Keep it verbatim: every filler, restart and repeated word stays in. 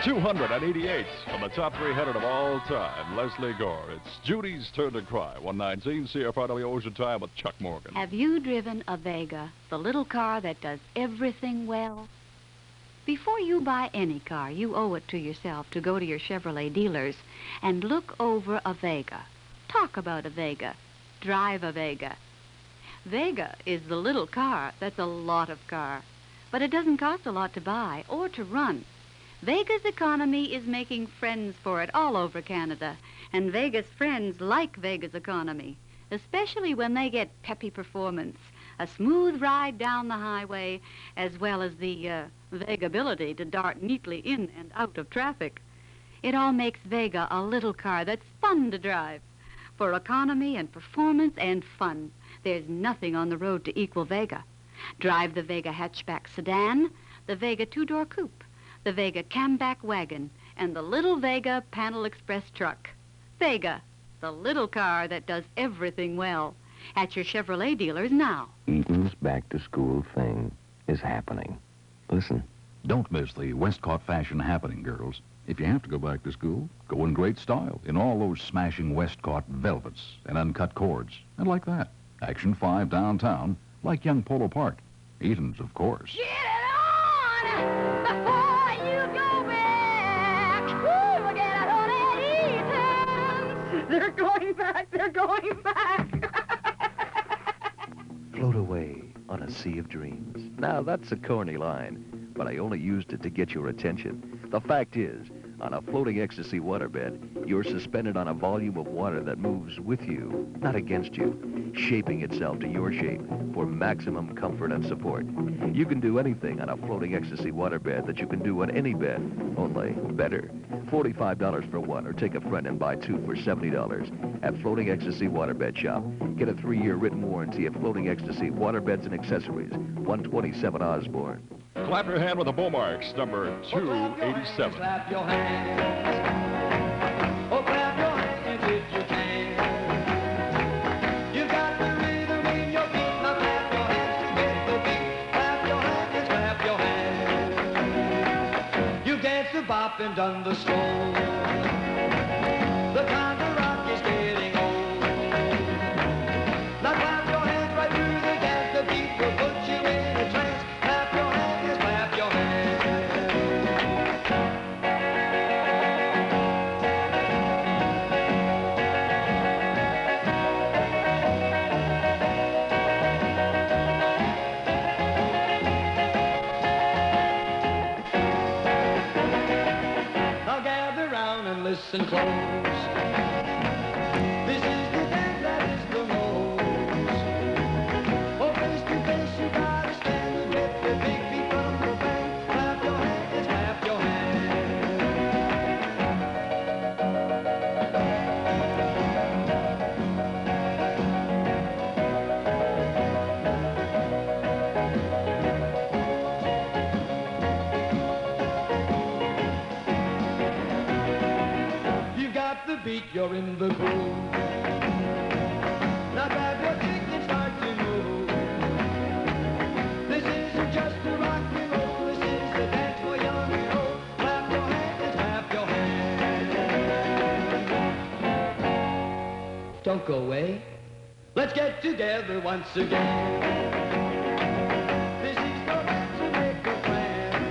two hundred eighty-eight on the top three hundred of all time. Leslie Gore. It's Judy's turn to cry. one nineteen C F R W Ocean Time with Chuck Morgan. Have you driven a Vega, the little car that does everything well? Before you buy any car, you owe it to yourself to go to your Chevrolet dealers and look over a Vega. Talk about a Vega. Drive a Vega. Vega is the little car that's a lot of car, but it doesn't cost a lot to buy or to run. Vega's economy is making friends for it all over Canada, and Vega's friends like Vega's economy, especially when they get peppy performance, a smooth ride down the highway, as well as the uh, Vega-ability to dart neatly in and out of traffic. It all makes Vega a little car that's fun to drive. For economy and performance and fun, there's nothing on the road to equal Vega. Drive the Vega hatchback sedan, the Vega two-door coupe, the Vega camback wagon, and the little Vega Panel Express truck. Vega, the little car that does everything well. At your Chevrolet dealers now. Eaton's back-to-school thing is happening. Listen. Don't miss the Westcott fashion happening, girls. If you have to go back to school, go in great style in all those smashing Westcott velvets and uncut cords. And like that. Action five downtown, like young Polo Park. Eaton's, of course. Get it on before you go back. Woo, get it on at Eaton's. They're going back. They're going back. Float away on a sea of dreams. Now, that's a corny line, but I only used it to get your attention. The fact is, on a floating ecstasy waterbed, you're suspended on a volume of water that moves with you, not against you, shaping itself to your shape for maximum comfort and support. You can do anything on a floating ecstasy waterbed that you can do on any bed, only better. forty-five dollars for one, or take a friend and buy two for seventy dollars at Floating Ecstasy Waterbed Shop. Get a three-year written warranty at Floating Ecstasy Waterbeds and Accessories, one twenty-seven Osborne. Clap your hand with the Beaumarks, number two eighty-seven. Clap your hands. Oh, clap your hands if you can. You got the rhythm in your feet. Now clap your hands to get the beat. Clap your hands, clap your hands. You dance the bop and done the stroll. The time to rock is getting old. Now clap your hands right through the dance. The beat will put you in a trance. Clap your hands, clap your hands. Now gather round and listen close. This is the dance that is the most. Oh, face to face you gotta stand and get the big beat from the band. Clap your hands, clap your hands. You got the beat, you're in the groove. Now grab your stick and start to move. This isn't just a rock and roll. This is the dance for young and old. Clap your hands, clap your hands. Don't go away. Let's get together once again.